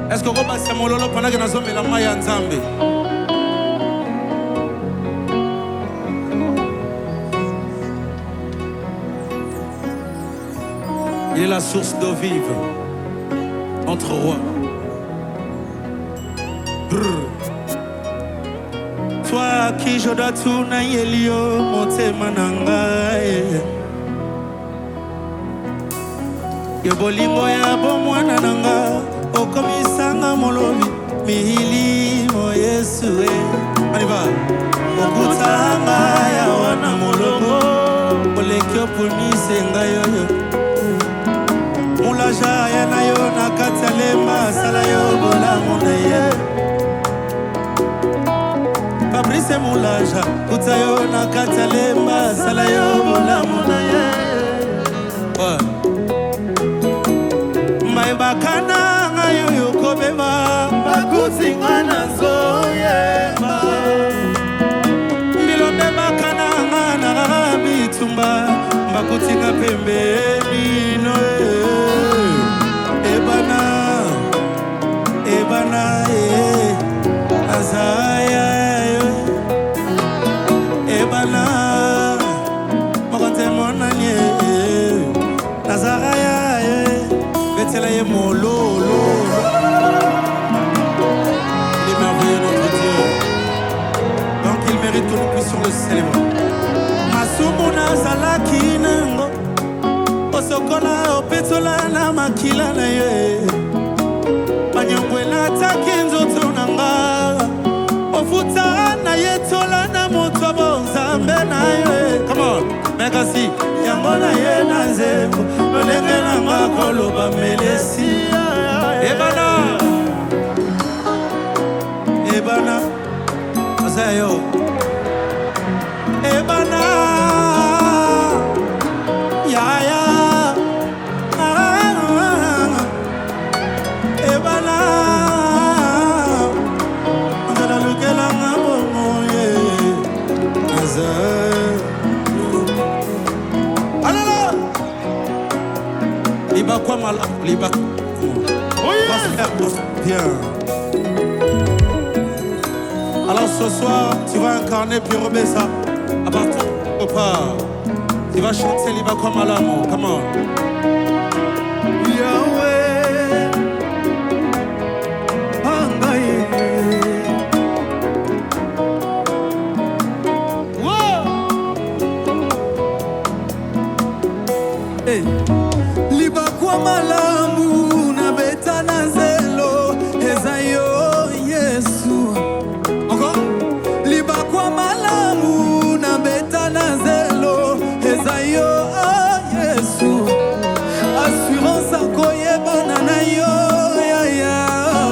Est-ce que vous passez mon lolo pendant que nous sommes la maille en Zambie? Il est la source d'eau vive entre rois. Brrr. Toi qui je dois tout na yelio monte mananga. Bolingo ya bomwana nanga okomisanga molobi mihili mo Yesu Maniba okutanga ya wana molongo olekyo punise ngayo mulaja ya na yo na katalema sala yo bola moneye Fabrice mulaja kutayo na katalema sala yo bola moneye bakana ngayo yokobeba bakusinga na zoyeba bilombe bakana ngana bitumba bakutinga pembeni no ebana azaya ebana mokote monanye azaya c'est là mon lolo. Il est merveilleux notre Dieu. Donc il mérite que nous puissions le célébrer. Masumuna zalaki nango osokola opetola na makila na ye Banyongwela takenzo tonanga ofuta na yetola na moto bonzambe na ye. Come on, merci. Yangona ye na zembo lolenge na makolo ba melesi ebana azayo ebana ya ebana ndala lukela ngabo moye azayo Liba quoi mal, liba. Bien. Alors ce soir, tu vas incarner puis remettre ça à partir de part. Tu vas chanter liba quoi mal amour. Come on. Yahweh, Angaye. Wow. Hey. Malamu na beta na zelo ezayo Yesu liba kwa malamu na beta na zelo ezayo Yesu assurance akoyebana na yo ya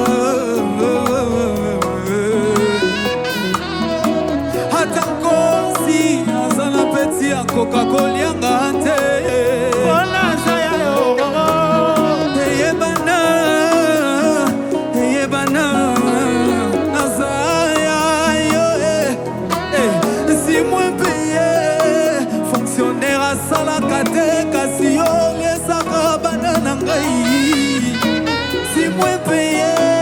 hata kosi azana peti ya Coca-Cola yanga ante si moins payé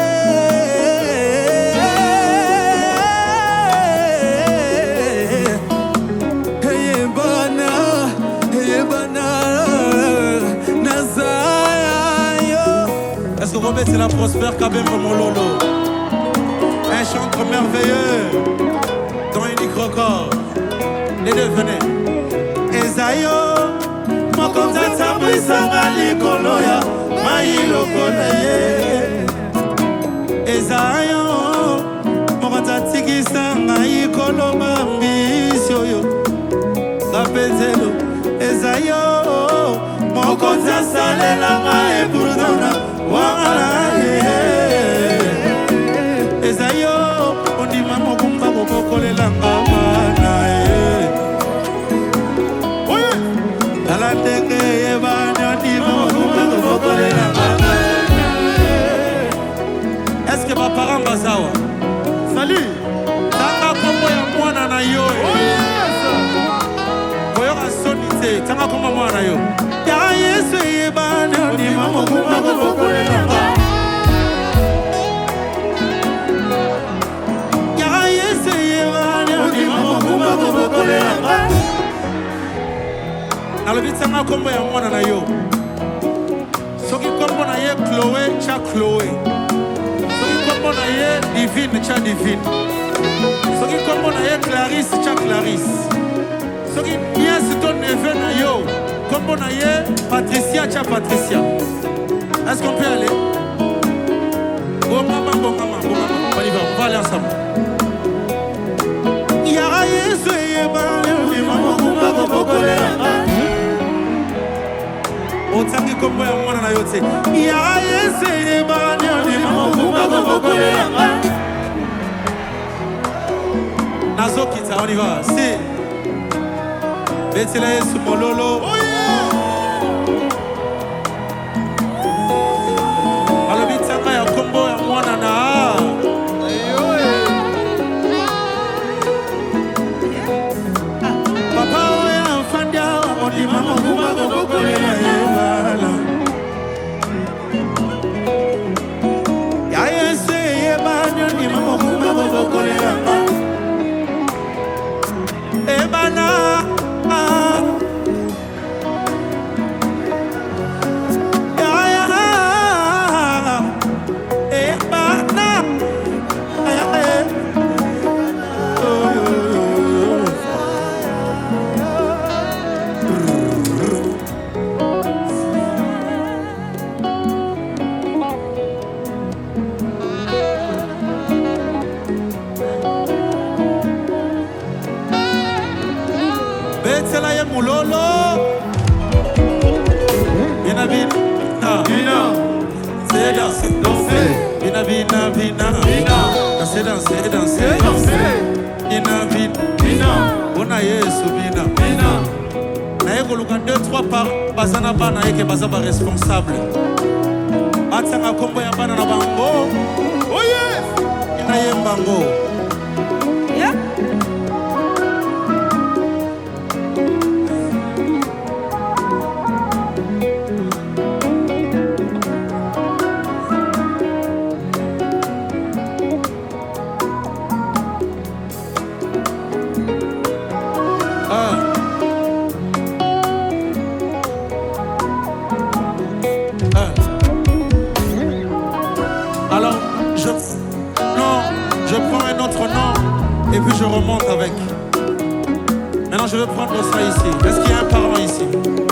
Est-ce que Robert c'est la prospère Kabembe mon lolo? Un chantre merveilleux dans une record. Les deux venez Ezayo Mokonza tabrisanga likoloya Maïlo konaye Ezayo Mokonza tikisanga ikolo mambisyo yo Kapenzelo Ezayo Mokonza salela ma eburdona Wangala Ezayo Ondima mokumba kokolela ngabana Est-ce que ma parent bazawa? Salut. Tanga kombo ya mwana na yo. Boyo asonite. Tanga kombo mwana yo. Ya Yesu yebana ni mama kuma kokolela. Betanga kombo ya mwana na yo. Soki kombo na ye Chloé, cha Chloé. Soki kombo na ye Divine, cha Divine. Soki kombo na ye Clarisse, cha Clarisse. Soki niasi ton neveu na yo. Kombo na ye Patricia, cha Patricia. Est-ce qu'on peut aller? Bon maman, bon maman, bon maman. On y va, on va aller ensemble. Yara Yesu yebale maman kumba kokolela. Otangi kombo ya mwana na yote. Yara Yesu yebale maman kumba kokolela. Nazo kita, on y va. Si. Betela Yesu mololo. Oh yeah. Alobitanga ya kombo ya mwana na. Responsable. Atanga kombo ya bana na bango. Oh yes. Ina yembango. Yeah. Et puis je remonte avec. Maintenant je vais prendre ça ici. Est-ce qu'il y a un parent ici?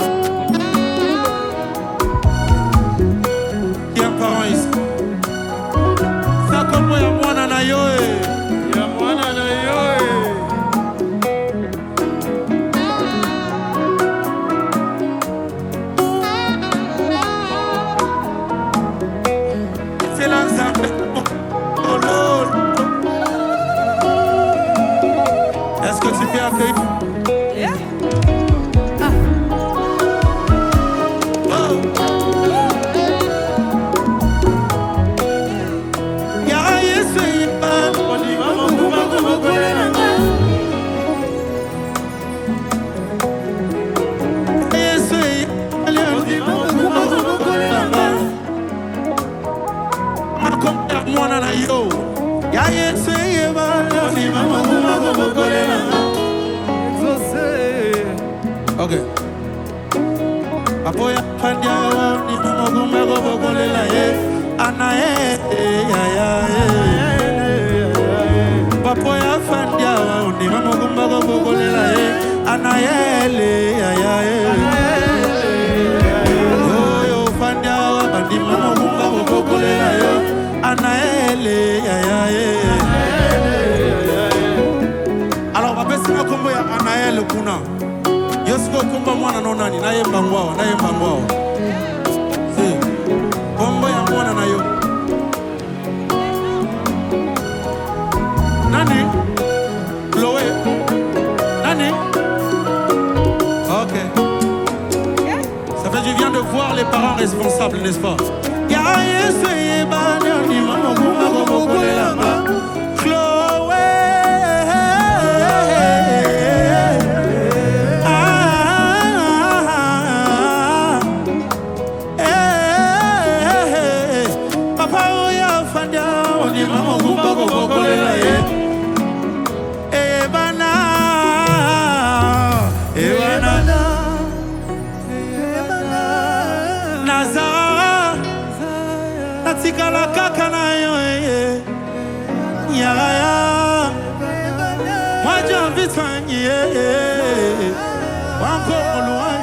Il y a un parent ici. Ça comme moi, il y a mwana na yo. Il y a mwana na yo. C'est l'ensemble. Oh Lord. Est-ce que tu peux accueillir? Yeah. Ah. Oh. Yara Yesu yebale maman kumba kokolela. Yesu yebale maman kumba kokolela. Makomba mwana na yo. Ya Yesu yebale maman kumba kokolela. Okay. Apoya pandia ni mugumba kokolela ye. Anae ya. Apoya pandia ni mugumba kokolela ye. Anae ya. Yo pandia ni mugumba kokolela ye. Anae ya. Alors on va passer à combo ya Anael kuna. Yosko kumba mwana nonani na yemba ngwao. Si. Kombo ya mwana na yo. Nani? Chloé. Nani? Ok. Ça fait du bien de voir les parents responsables, n'est-ce pas? Ya Yesu yebale ni mama kumba kokolela. Wankongolo